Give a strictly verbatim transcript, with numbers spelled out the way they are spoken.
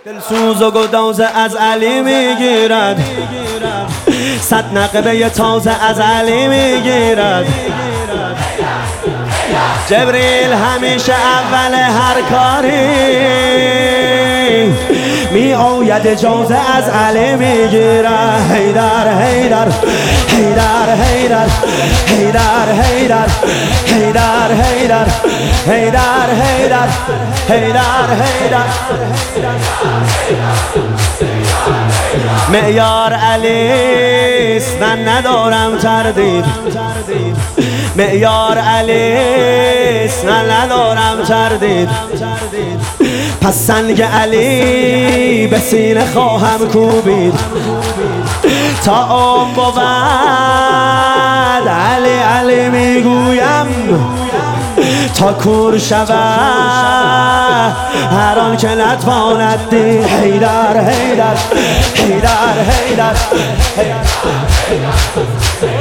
دلسوز و گدازه از علی میگیرد، صد نقبه تازه از علی میگیرد. جبریل همیشه اول هر کاری می آید اجازه از علی میگیره. حیدر حیدر حیدر حیدر حیدر حیدر حیدر حیدر حیدر حیدر حیدر حیدر معیار علیست، من ندارم تردید. معیار علیست، من ندارم تردید. پس سنگ علی به سینه خواهم کوبید تا عمر بود. علی علی میگویم تا کور شود هر آن که نتواند دید. حیدر حیدر حیدر حیدر